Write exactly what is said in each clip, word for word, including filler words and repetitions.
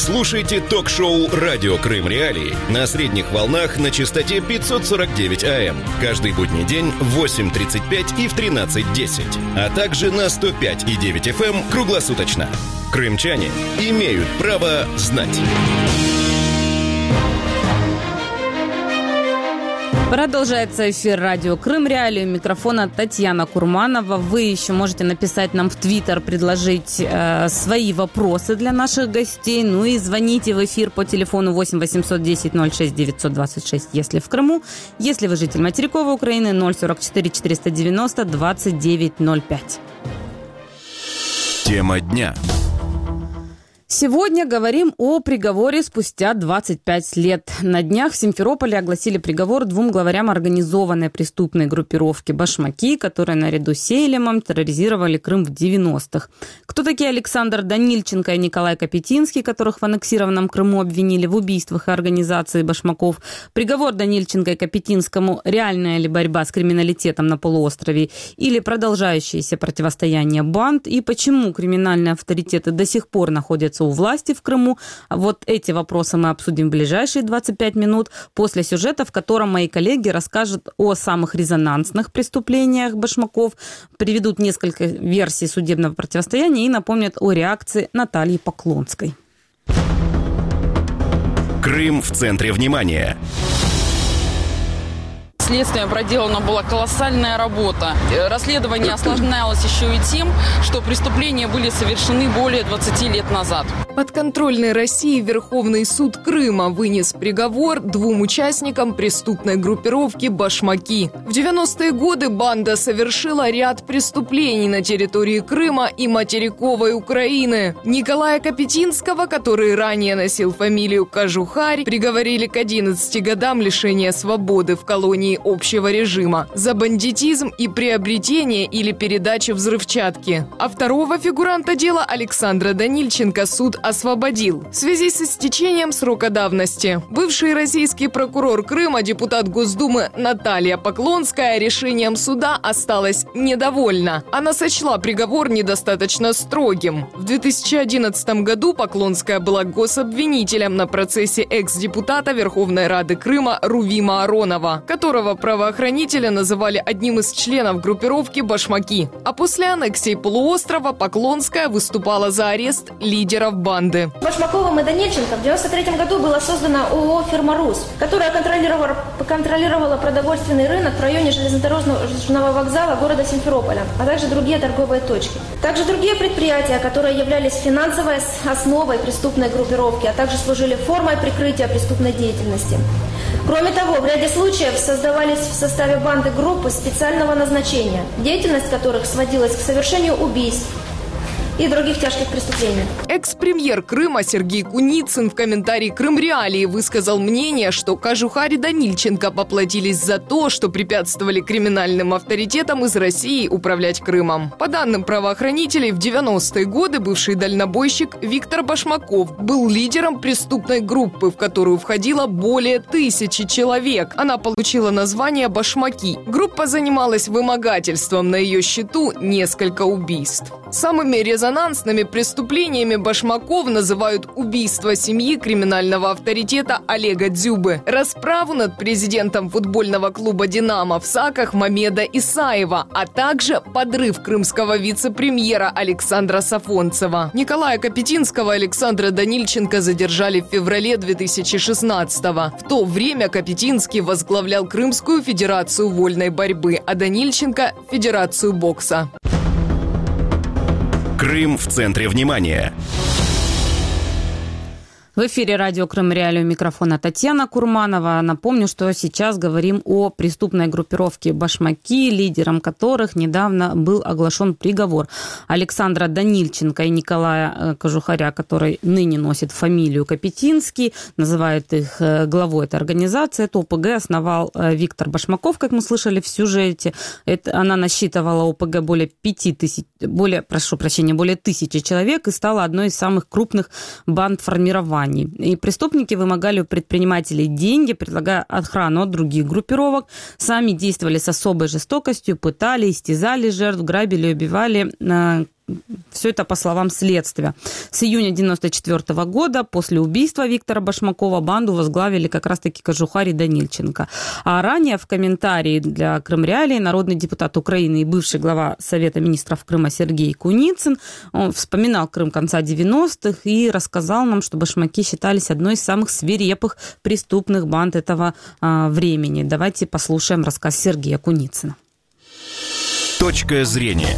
Слушайте ток-шоу «Радио Крым Реалии» на средних волнах на частоте пятьсот сорок девять АМ. Каждый будний день в восемь тридцать пять и в тринадцать десять. А также на сто пять и девять эф эм круглосуточно. Крымчане имеют право знать. Продолжается эфир радио Крым Реалии. У микрофона Татьяна Курманова. Вы еще можете написать нам в Твиттер, предложить э, свои вопросы для наших гостей. Ну и звоните в эфир по телефону восемь восемьсот десять ноль шесть девятьсот двадцать шесть, если в Крыму. Если вы житель материковой Украины, ноль сорок четыре четыреста девяносто двадцать девять ноль пять. Тема дня. Сегодня говорим о приговоре спустя двадцать пять лет. На днях в Симферополе огласили приговор двум главарям организованной преступной группировки «Башмаки», которые наряду с Сейлемом терроризировали Крым в девяностых. Кто такие Александр Данильченко и Николай Капетинский, которых в аннексированном Крыму обвинили в убийствах и организации башмаков? Приговор Данильченко и Капетинскому – реальная ли борьба с криминалитетом на полуострове или продолжающееся противостояние банд? И почему криминальные авторитеты до сих пор находятся у власти в Крыму? Вот эти вопросы мы обсудим в ближайшие двадцать пять минут после сюжета, в котором мои коллеги расскажут о самых резонансных преступлениях башмаков, приведут несколько версий судебного противостояния и напомнят о реакции Натальи Поклонской. Крым в центре внимания. Следствием проделана была колоссальная работа. Расследование осложнялось еще и тем, что преступления были совершены более двадцати лет назад. Подконтрольной России Верховный суд Крыма вынес приговор двум участникам преступной группировки «Башмаки». В девяностые годы банда совершила ряд преступлений на территории Крыма и материковой Украины. Николая Капетинского, который ранее носил фамилию Кожухарь, приговорили к одиннадцати годам лишения свободы в колонии общего режима за бандитизм и приобретение или передачу взрывчатки. А второго фигуранта дела, Александра Данильченко, суд освободил в связи с истечением срока давности. Бывший российский прокурор Крыма, депутат Госдумы Наталья Поклонская решением суда осталась недовольна. Она сочла приговор недостаточно строгим. В две тысячи одиннадцатом году Поклонская была гособвинителем на процессе экс-депутата Верховной Рады Крыма Рувима Аронова, которого правоохранители называли одним из членов группировки «Башмаки». А после аннексии полуострова Поклонская выступала за арест лидеров банды. Башмаковым и Данильченко в девяносто третьем году было создано ООО «Фирма РУС», которая контролировала, контролировала продовольственный рынок в районе железнодорожного вокзала города Симферополя, а также другие торговые точки. Также другие предприятия, которые являлись финансовой основой преступной группировки, а также служили формой прикрытия преступной деятельности. Кроме того, в ряде случаев создавались в составе банды группы специального назначения, деятельность которых сводилась к совершению убийств и других тяжких преступлений. Экс-премьер Крыма Сергей Куницын в комментарии «Крым Реалии» высказал мнение, что Кожухарь и Данильченко поплатились за то, что препятствовали криминальным авторитетам из России управлять Крымом. По данным правоохранителей, в девяностые годы бывший дальнобойщик Виктор Башмаков был лидером преступной группы, в которую входило более тысячи человек. Она получила название «Башмаки». Группа занималась вымогательством, на ее счету несколько убийств. Самыми резонансными преступлениями башмаков называют убийство семьи криминального авторитета Олега Дзюбы, расправу над президентом футбольного клуба «Динамо» в Саках Мамеда Исаева, а также подрыв крымского вице-премьера Александра Сафонцева. Николая Капетинского и Александра Данильченко задержали в феврале две тысячи шестнадцатого. В то время Капетинский возглавлял Крымскую федерацию вольной борьбы, а Данильченко – Федерацию бокса. Крым в центре внимания. В эфире радио Крым Реалии, у микрофона Татьяна Курманова. Напомню, что сейчас говорим о преступной группировке «Башмаки», лидером которых недавно был оглашен приговор Александра Данильченко и Николая Кожухаря, который ныне носит фамилию Капетинский, называют их главой этой организации. Это ОПГ основал Виктор Башмаков, как мы слышали в сюжете. Это, она насчитывала ОПГ более пяти тысяч, более, прошу прощения, более тысячи человек и стала одной из самых крупных банд формирования. И преступники вымогали у предпринимателей деньги, предлагая охрану от других группировок. Сами действовали с особой жестокостью, пытали, истязали жертв, грабили, убивали. Все это по словам следствия. С июня девяносто четвёртого года, после убийства Виктора Башмакова, банду возглавили как раз-таки Кожухарь и Данильченко. А ранее в комментарии для Крым Реалии народный депутат Украины и бывший глава Совета министров Крыма Сергей Куницын, он вспоминал Крым конца девяностых и рассказал нам, что башмаки считались одной из самых свирепых преступных банд этого а, времени. Давайте послушаем рассказ Сергея Куницына. Точка зрения.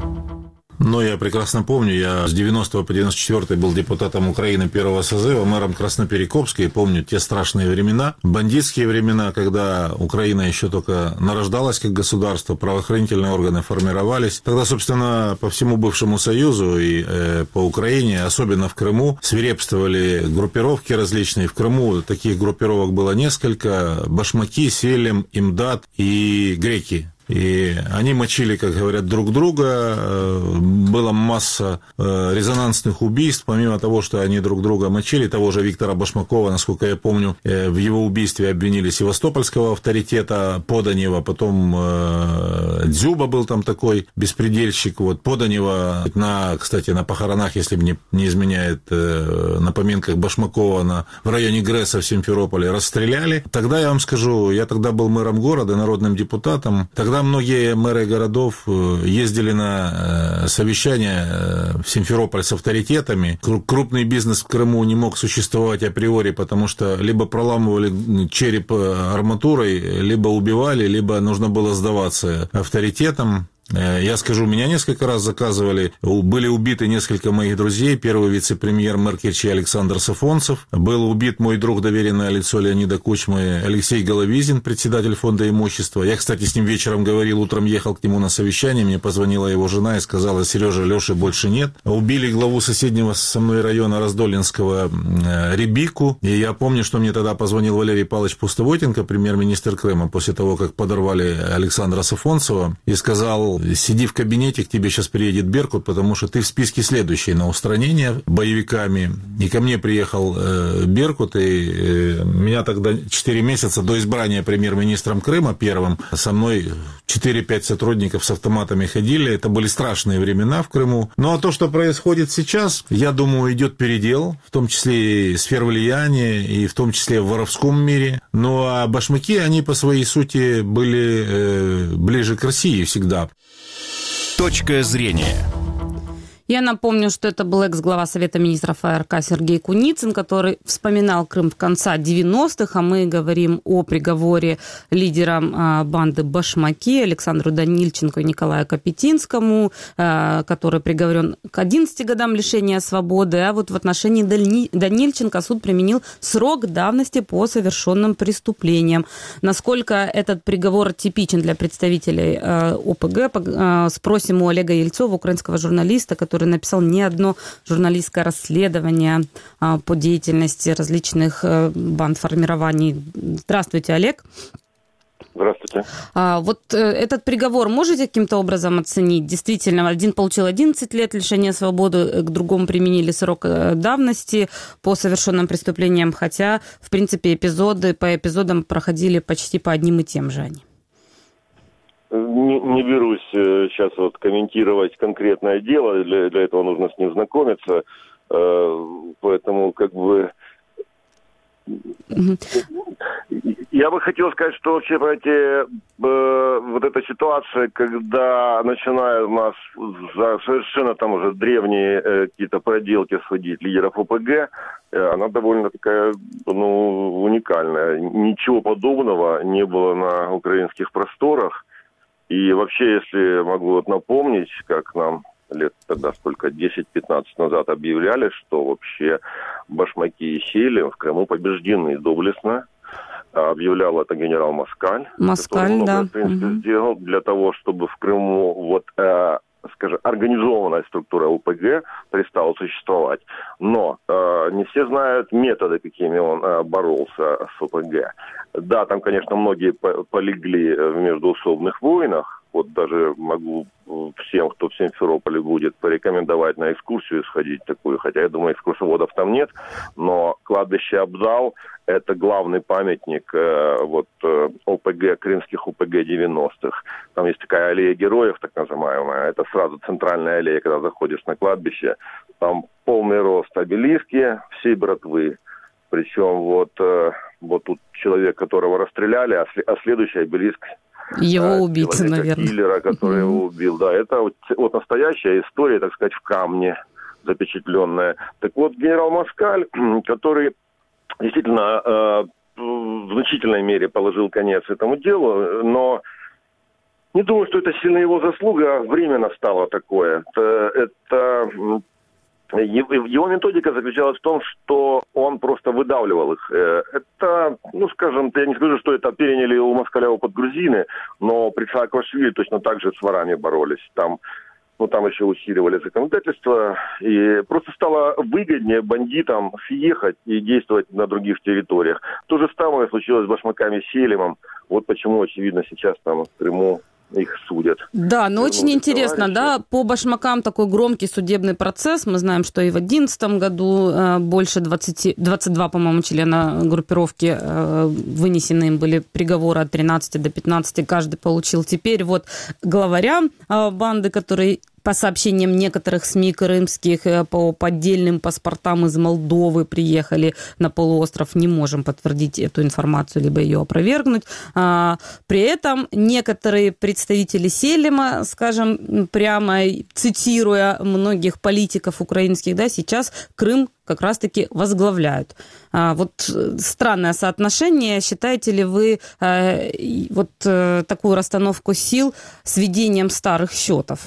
Ну, я прекрасно помню, я с девяностого по девяносто четвёртый был депутатом Украины первого созыва, мэром Красноперекопска, и помню те страшные времена, бандитские времена, когда Украина еще только нарождалась как государство, правоохранительные органы формировались. Тогда, собственно, по всему бывшему Союзу и э, по Украине, особенно в Крыму, свирепствовали группировки различные. В Крыму таких группировок было несколько: Башмаки, Селим, Имдат и Греки. И они мочили, как говорят, друг друга. Была масса резонансных убийств. Помимо того, что они друг друга мочили, того же Виктора Башмакова, насколько я помню, в его убийстве обвинили севастопольского авторитета Поданева, потом Дзюба был там такой беспредельщик. Вот Поданева, на, кстати, на похоронах, если мне не изменяет, на поминках Башмакова на, в районе ГРЭСа в Симферополе расстреляли. Тогда я вам скажу, я тогда был мэром города, народным депутатом. Тогда Тогда многие мэры городов ездили на совещания в Симферополь с авторитетами. Крупный бизнес в Крыму не мог существовать априори, потому что либо проламывали череп арматурой, либо убивали, либо нужно было сдаваться авторитетам. Я скажу, меня несколько раз заказывали, были убиты несколько моих друзей. Первый вице-премьер мэр Керчи Александр Сафонцев. Был убит мой друг, доверенное лицо Леонида Кучмы, Алексей Головизин, председатель фонда имущества. Я, кстати, с ним вечером говорил, утром ехал к нему на совещание, мне позвонила его жена и сказала: Сережа, Леши больше нет. Убили главу соседнего со мной района Раздолинского Рябику. И я помню, что мне тогда позвонил Валерий Павлович Пустовойтенко, премьер-министр Крыма, после того, как подорвали Александра Сафонцева, и сказал: сиди в кабинете, к тебе сейчас приедет Беркут, потому что ты в списке следующий на устранение боевиками. И ко мне приехал э, Беркут, и э, меня тогда четыре месяца до избрания премьер-министром Крыма первым со мной четыре-пять сотрудников с автоматами ходили. Это были страшные времена в Крыму. Ну, а то, что происходит сейчас, я думаю, идет передел, в том числе и сфер влияния, и в том числе в воровском мире. Ну, а башмаки, они по своей сути были э, ближе к России всегда. Точка зрения. Я напомню, что это был экс-глава Совета министров АРК Сергей Куницын, который вспоминал Крым в конце девяностых, а мы говорим о приговоре лидерам банды Башмаки Александру Данильченко и Николаю Капетинскому, который приговорен к одиннадцати годам лишения свободы, а вот в отношении Данильченко суд применил срок давности по совершенным преступлениям. Насколько этот приговор типичен для представителей ОПГ, спросим у Олега Ельцова, украинского журналиста, который который написал не одно журналистское расследование а, по деятельности различных а, бандформирований. Здравствуйте, Олег. Здравствуйте. А, вот э, этот приговор можете каким-то образом оценить? Действительно, один получил одиннадцать лет лишения свободы, к другому применили срок давности по совершенным преступлениям, хотя, в принципе, эпизоды по эпизодам проходили почти по одним и тем же они. Не, не берусь сейчас вот комментировать конкретное дело, для, для этого нужно с ним знакомиться, э, поэтому как бы mm-hmm. я бы хотел сказать, что вообще, понимаете, э, вот эта ситуация, когда начинают у нас за совершенно там уже древние э, какие-то проделки судить лидеров ОПГ, э, она довольно такая, ну, уникальная. Ничего подобного не было на украинских просторах. И вообще, если могу вот напомнить, как нам лет тогда сколько, десять-пятнадцать назад объявляли, что вообще башмаки и Селим в Крыму побеждены доблестно. Объявлял это генерал Москаль. Москаль, который много, да. в принципе, угу. сделал для того, чтобы в Крыму вот, э, скажем, организованная структура ОПГ перестала существовать. Но э, не все знают методы, какими он э, боролся с ОПГ. Да, там, конечно, многие полегли в междоусобных войнах, вот даже могу всем, кто в Симферополе будет, порекомендовать на экскурсию сходить такую, хотя, я думаю, экскурсоводов там нет, но кладбище Абзал – это главный памятник э, вот э, ОПГ, крымских ОПГ девяностых. Там есть такая аллея героев, так называемая, это сразу центральная аллея, когда заходишь на кладбище, там полный рост обелиски всей братвы, причем вот, э, вот тут человек, которого расстреляли, а, след, а следующий обелиск его убийца, наверное. Киллера, который mm-hmm. его убил. Да, это вот, вот настоящая история, так сказать, в камне запечатленная. Так вот, генерал Москаль, который действительно э, в значительной мере положил конец этому делу, но не думаю, что это сильно его заслуга, время настало такое. Это, это его методика заключалась в том, что он просто выдавливал их. Это, ну, скажем, я не скажу, что это переняли у Москаля опыт грузины, но при Саакашвили точно так же с ворами боролись. Там, ну, там еще усиливали законодательство, и просто стало выгоднее бандитам съехать и действовать на других территориях. То же самое случилось с башмаками Селимом. Вот почему, очевидно, сейчас там в Крыму их судят. Да, но очень интересно, да, по башмакам такой громкий судебный процесс. Мы знаем, что и в две тысячи одиннадцатом году э, больше двадцать, двадцать два, по-моему, члена группировки э, вынесены им были приговоры от тринадцати до пятнадцати, каждый получил. Теперь вот главаря э, банды, который по сообщениям некоторых СМИ крымских, по поддельным паспортам из Молдовы приехали на полуостров. Не можем подтвердить эту информацию, либо ее опровергнуть. При этом некоторые представители Селима, скажем, прямо цитируя многих политиков украинских, да, сейчас Крым как раз-таки возглавляют. Вот странное соотношение. Считаете ли вы вот такую расстановку сил сведением старых счетов?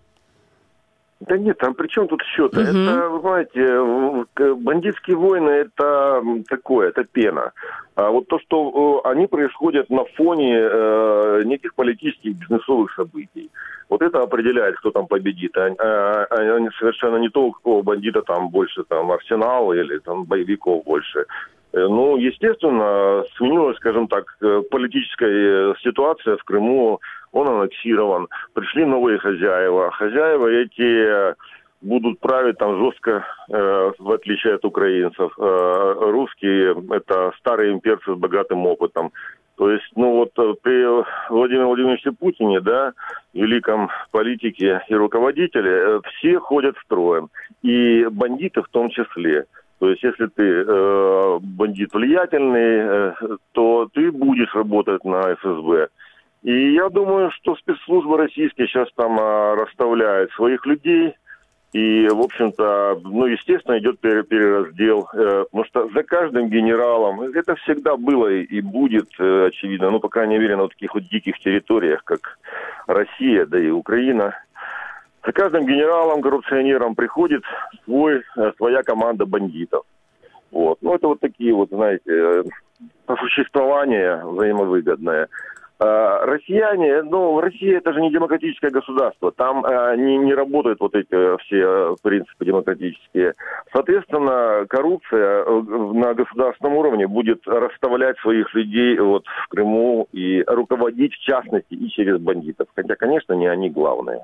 Да нет, там при чем тут счеты? Угу. Это, вы знаете, бандитские войны – это такое, это пена. А вот то, что они происходят на фоне э, неких политических, бизнесовых событий, вот это определяет, кто там победит. Они, они совершенно не то, у какого бандита там больше там арсенал или там боевиков больше. Ну, естественно, сменилась, скажем так, политическая ситуация в Крыму, он аннексирован, пришли новые хозяева. Хозяева эти будут править там жестко, э, в отличие от украинцев. Э, русские – это старые имперцы с богатым опытом. То есть, ну вот при Владимире Владимировиче Путине, да, великом политике и руководителе, все ходят строем. И бандиты в том числе. То есть, если ты э, бандит влиятельный, э, то ты будешь работать на эс эс бэ. И я думаю, что спецслужбы российские сейчас там э, расставляют своих людей. И, в общем-то, ну, естественно, идет перераздел. Э, потому что за каждым генералом, это всегда было и будет, э, очевидно, ну, по крайней мере, на вот таких вот диких территориях, как Россия, да и Украина, за каждым генералом, коррупционером приходит свой, своя команда бандитов. Вот. Ну, это вот такие вот, знаете, сосуществование взаимовыгодное. А россияне, ну, Россия это же не демократическое государство. Там а, не, не работают вот эти все принципы демократические. Соответственно, коррупция на государственном уровне будет расставлять своих людей вот в Крыму и руководить, в частности, и через бандитов. Хотя, конечно, не они главные.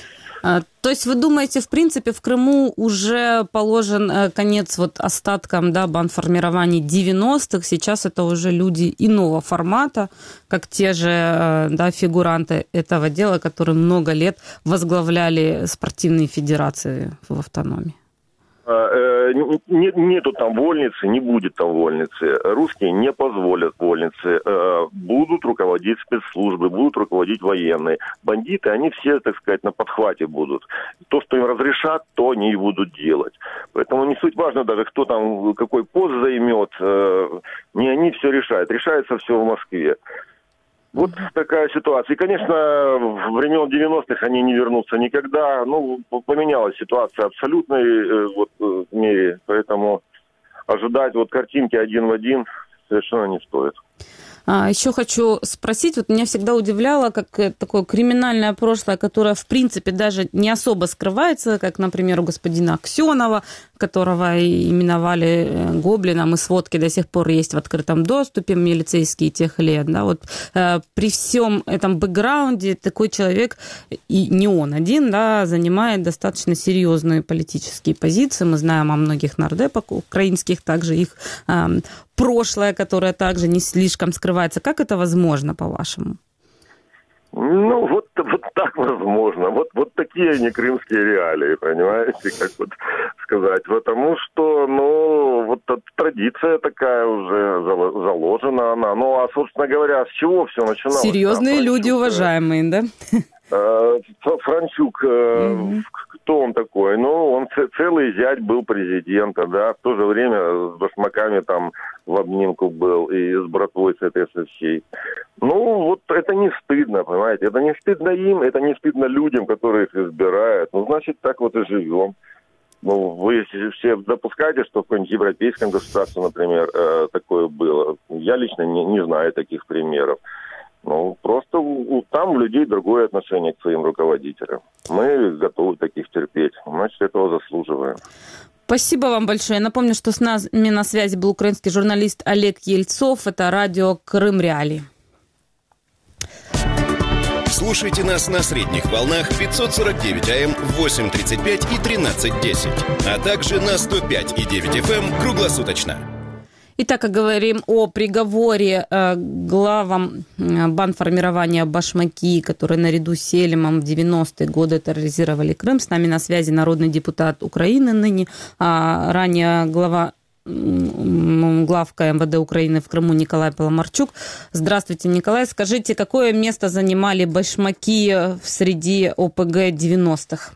То есть вы думаете, в принципе, в Крыму уже положен конец вот остаткам, да, бандформирований девяностых, сейчас это уже люди иного формата, как те же, да, фигуранты этого дела, которые много лет возглавляли спортивные федерации в автономии? Нету там вольницы, не будет там вольницы. Русские не позволят вольницы. Будут руководить спецслужбы, будут руководить военные. Бандиты, они все, так сказать, на подхвате будут. То, что им разрешат, то они и будут делать. Поэтому не суть важно даже, кто там, какой пост займет. Не они все решают. Решается все в Москве. Вот такая ситуация. И, конечно, в времен девяностых они не вернутся никогда. Ну, поменялась ситуация абсолютной вот, мере, поэтому ожидать вот картинки один в один совершенно не стоит. А, еще хочу спросить, вот меня всегда удивляло, как такое криминальное прошлое, которое, в принципе, даже не особо скрывается, как, например, у господина Аксенова, которого именовали гоблином, и сводки до сих пор есть в открытом доступе, милицейские тех лет. Да, вот, э, при всем этом бэкграунде такой человек, и не он один, да, занимает достаточно серьезные политические позиции. Мы знаем о многих нардепах украинских, также их э, прошлое, которое также не слишком скрывается. Как это возможно, по-вашему? Ну, вот, вот так возможно. Вот, вот такие они крымские реалии, понимаете, как вот сказать. Потому что, ну, вот традиция такая уже заложена она. Ну, а, собственно говоря, с чего все начиналось? Серьезные да, люди, уважаемые, да? Франчук, mm-hmm. кто он такой? Ну, он целый зять был президента, да, в то же время с башмаками там в обнимку был и с братвой с этой со всей. Ну, вот это не стыдно, понимаете, это не стыдно им, это не стыдно людям, которые их избирают. Ну, значит, так вот и живем. Ну, вы все допускаете, что в каком-нибудь европейском государстве, например, такое было? Я лично не, не знаю таких примеров. Ну, просто у, там у людей другое отношение к своим руководителям. Мы готовы таких терпеть. Значит, этого заслуживаем. Спасибо вам большое. Я напомню, что с нами на связи был украинский журналист Олег Ельцов. Это радио Крым Реалии. Слушайте нас на средних волнах пятьсот сорок девять АМ в восемь тридцать пять и тринадцать десять, а также на сто пять и девять эф эм круглосуточно. Итак, говорим о приговоре э, главам э, бандформирования «Башмаки», которые наряду с Селимом в девяностые годы терроризировали Крым. С нами на связи народный депутат Украины ныне, а ранее глава главка эм вэ дэ Украины в Крыму Николай Паламарчук. Здравствуйте, Николай. Скажите, какое место занимали башмаки в среди о пэ гэ девяностых?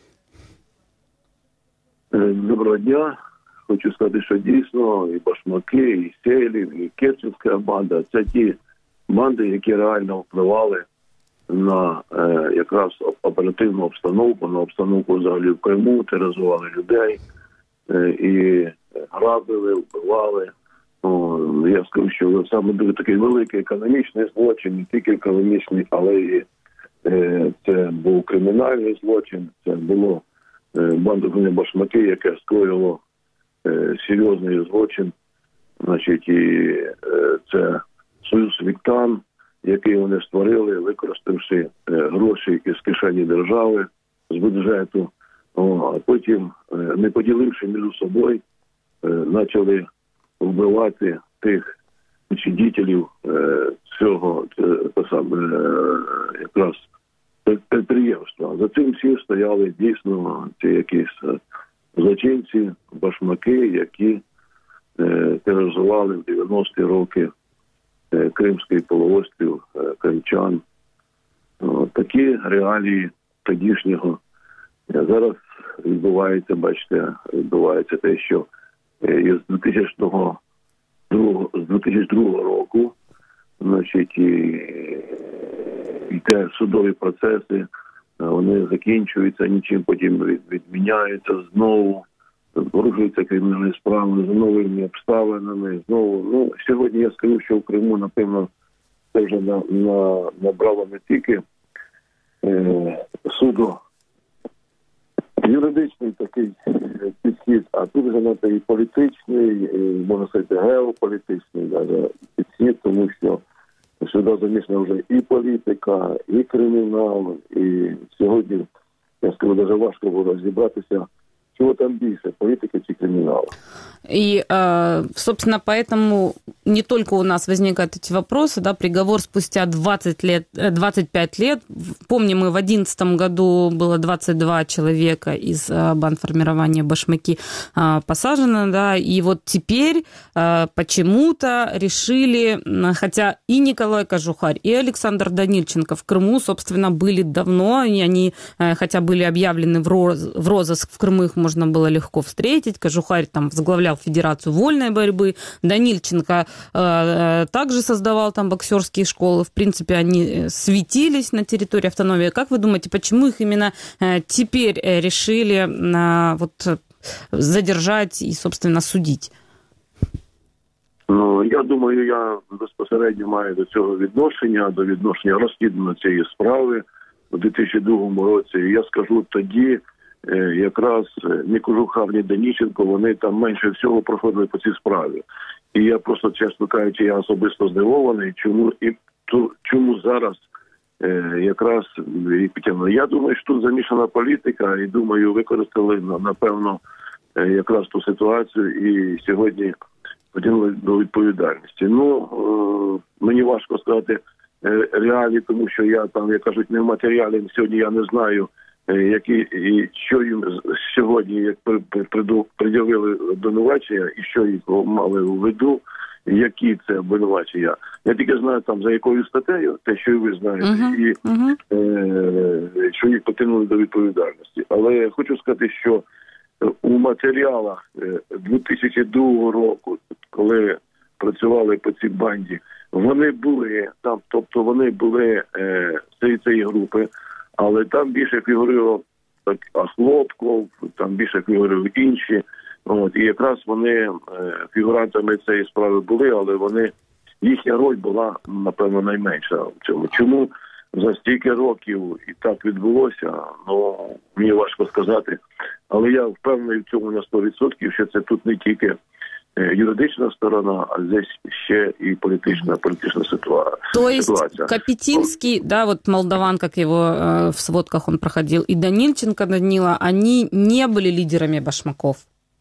Доброго дня. Хочу сказати, що дійсно і башмаки, і Селів, і Керченська банда – це ті банди, які реально впливали на е, якраз оперативну обстановку, на обстановку взагалі в Криму, тероризували людей е, і грабили, вбивали. Ну, я скажу, що саме дуже такий великий економічний злочин, не тільки економічний, але і е, це був кримінальний злочин, це було е, бандоване башмаки, яке скоїло серйозний злочин, значить, і е, це Союз Віктан, який вони створили, використавши е, гроші із кишені держави, з бюджету, о, а потім, е, не поділивши між собою, е, почали вбивати тих учредителів е, цього е, саме, е, якраз підприємства. За цим всі стояли дійсно ці якісь злочинці, башмаки, які е, тероризували в дев'яності роки е, Кримський полуострів, е, кримчан. О, такі реалії тодішнього. Е, зараз відбувається, бачите, відбувається те, що е, з дві тисячі другого року, значить, і, йде судові процеси, вони закінчуються, нічим потім відміняються знову, порушуються кримінальні справи з новими обставинами. Знову, ну, сьогодні я скажу, що в Криму, напевно, це вже на, на, набрало не тільки е, суду юридичний такий підхід, а тут вже на і політичний, і, можна сказати, геополітичний даже підхід, тому що сюди замішана вже і політика, і кримінал, і сьогодні, я скажу, дуже важко було розібратися, чего там більше, политика чи криминала. И, собственно, поэтому не только у нас возникают эти вопросы, да, приговор спустя двадцать лет, двадцать пять лет. Помним, мы в две тысячи одиннадцатом году было двадцать два человека из бандформирования «Башмаки» посажено, да, и вот теперь почему-то решили, хотя и Николай Кожухарь, и Александр Данильченко в Крыму, собственно, были давно, и они, хотя были объявлены в розыск в Крыму, их можно было легко встретить. Кожухарь там возглавлял Федерацию вольной борьбы. Данильченко э, также создавал там боксерские школы. В принципе, они светились на территории автономии. Как вы думаете, почему их именно э, теперь решили э, вот, задержать и, собственно, судить? Ну, я думаю, я безпосередньо маю до цього відношення, до відношення розслідування цієї справи у дві тисячі другому році. І я скажу тоді, якраз ні Кожухар, ні Даніченко, вони там менше всього проходили по цій справі. І я просто, чесно кажучи, я особисто здивований, чому, і, то, чому зараз е, якраз їх підтягнули. Я думаю, що тут замішана політика, і думаю, використали, напевно, е, якраз ту ситуацію, і сьогодні поділили до відповідальності. Ну, е, мені важко сказати е, реалії, тому що я там, як кажуть, не в матеріалі, сьогодні я не знаю, які і що їм сьогодні як пред'явили обвинувачення і що їх мали у виду, які це обвинувачення. Я тільки знаю там за якою статтею, те, що і ви знаєте, uh-huh. і uh-huh. Е, що їх потягнули до відповідальності. Але я хочу сказати, що у матеріалах дві тисячі другого року, коли працювали по цій банді, вони були там, тобто вони були е, з цієї групи. Але там більше фігурував так, Хлопков, там більше фігурував інші. От, і якраз вони е, фігурантами цієї справи були, але вони, їхня роль була, напевно, найменша в цьому. Чому за стільки років і так відбулося, ну, мені важко сказати. Але я впевнений в цьому на сто відсотків, що це тут не тільки юридична сторона, а здесь ще и політична, політична ситуация. То есть Капетинский, да, вот Молдаван, как его э, в сводках он проходил, и Данильченко Данила, они не были лидерами башмаков?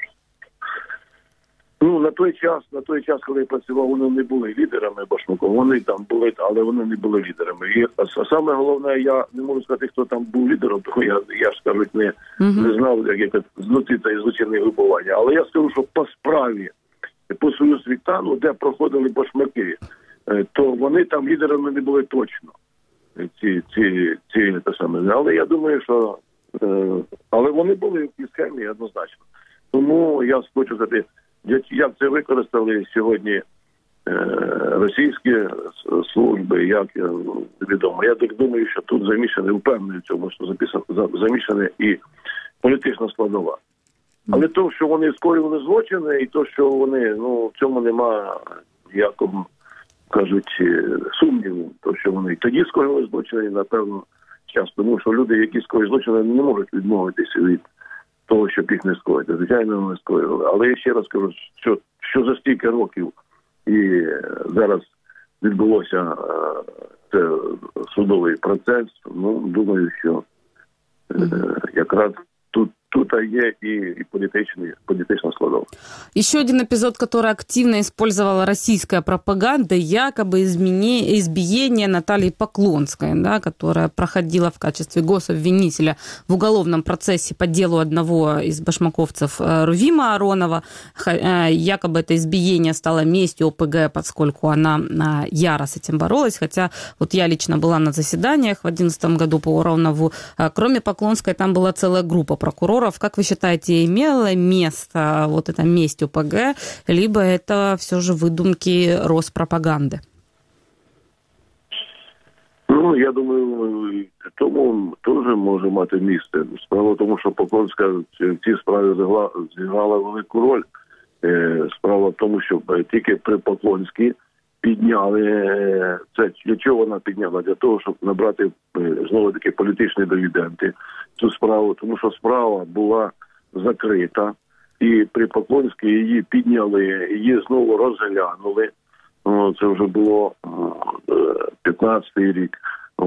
Ну, на той час, на той час, коли я працював, вони не були лідерами башмаков, вони там були, але вони не були лідерами. І саме головне, я не можу сказати, хто там був лідером, тому я, я ж, кажуть, не, uh-huh. не знав, як це знути та злочинне вибування. Але я скажу, що по справі, по Союз Віктану, де проходили башмаки, то вони там лідерами не були точно. Ці, ці, ці, те саме. Але я думаю, що але вони були в цій схемі однозначно. Тому я хочу сказати, як це використали сьогодні російські служби, як відомо. Я так думаю, що тут замішаний, впевнений в цьому, що замішана і політична складова. Але то, що вони скоювали злочини, і то, що вони, ну, в цьому нема ніякого, кажуть, сумніву, то, що вони тоді скоювали злочини, напевно, час. Тому що люди, які скоюють злочини, не можуть відмовитися від того, щоб їх не скоїти. Звичайно, вони скоювали. Але я ще раз кажу, що, що за стільки років і зараз відбулося це судовий процес, ну, думаю, що е, якраз тут Тут є и, и политичный, политичная складова. Еще один эпизод, который активно использовала российская пропаганда, якобы изменение, избиение Натальи Поклонской, да, которая проходила в качестве гособвинителя в уголовном процессе по делу одного из башмаковцев Рувима Аронова. Якобы это избиение стало местью ОПГ, поскольку она яро с этим боролась, хотя вот я лично была на заседаниях в две тысячи одиннадцатом году по Уровнову. Кроме Поклонской там была целая группа прокуроров. Как вы считаете, имело место вот эта месть ОПГ, либо это все же выдумки Роспропаганды? Ну, я думаю, тому теж може мати місце. Справа в тому, що Поклонська в цій справі зіграла велику роль. Справа в тому, що тільки при Поклонській підняли це. Для чого вона підняла? Для того, щоб набрати знову-таки політичні дивіденди цю справу, тому що справа була закрита, і при Поклонській її підняли, її знову розглянули. Це вже було п'ятнадцятий рік.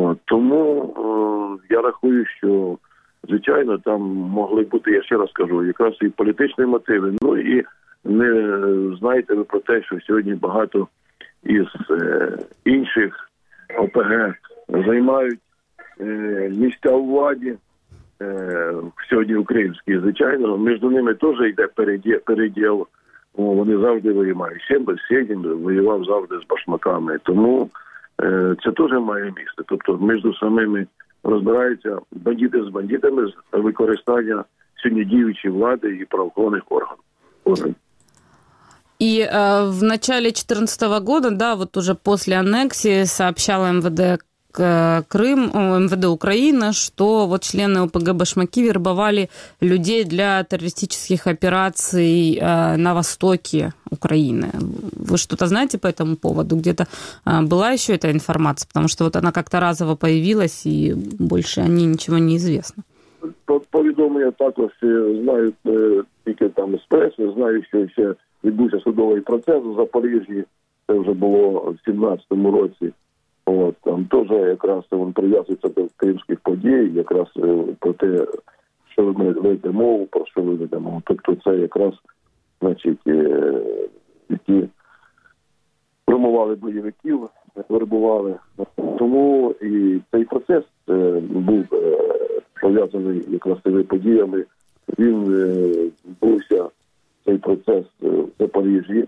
Тому я рахую, що, звичайно, там могли бути, я ще раз кажу, якраз і політичні мотиви. Ну і не знаєте ви про те, що сьогодні багато із інших ОПГ займають місця у владі, сьогодні українські, звичайно, між ними теж йде переділ. Вони завжди воюють. Сєдін воював завжди з башмаками. Тому це теж має місце. Тобто між самими розбираються бандити з бандитами з використання сьогодні діючої влади і правоохоронних органів. И э, в начале две тысячи четырнадцатого года, да, вот уже после аннексии сообщала МВД Крым, эм вэ дэ Украины, что вот члены о пэ гэ «Башмаки» вербовали людей для террористических операций на востоке Украины. Вы что-то знаете по этому поводу? Где-то была еще эта информация? Потому что вот она как-то разово появилась, и больше о ней ничего не известно. Повідомлення також знають тільки там з преси, знаю, що ще відбувся судовий процес у Запоріжжі, це вже було в сімнадцятому році. От, там теж якраз він прив'язується до кримських подій, якраз про те, що ви ведете мову, про що ви ведете мову. Тобто це якраз, значить, які промували бойовиків, вербували. Тому і цей процес був пов'язаний якраз з цими подіями. Він відбувся, цей процес в Запоріжжі,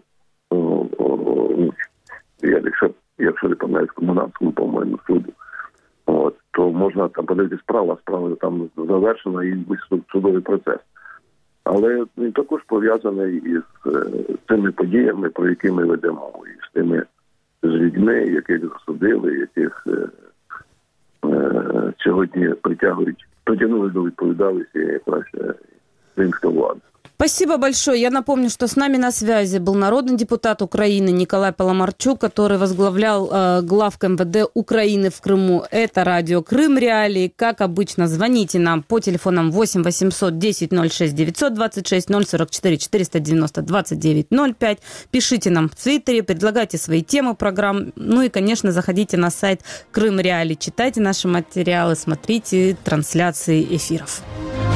якщо, якщо не помиляюсь, в Комунальському, по-моєму, суду. От, то можна там подивитися справу, а справа там завершена і судовий процес. Але він також пов'язаний із цими подіями, про які ми ведемо, і з тими з людьми, яких засудили, яких е, е, сьогодні притягують, притягнули до відповідальності якраз кримська влада. Спасибо большое. Я напомню, что с нами на связи был народный депутат Украины Николай Паламарчук, который возглавлял э, главк эм вэ дэ Украины в Крыму. Это радио Крым Реалии. Как обычно, звоните нам по телефонам восемь восемьсот десять ноль шесть девятьсот двадцать шесть ноль сорок четыре четыреста девяносто двадцать девять ноль пять. Пишите нам в Твиттере, предлагайте свои темы программ. Ну и, конечно, заходите на сайт Крым Реалии, читайте наши материалы, смотрите трансляции эфиров.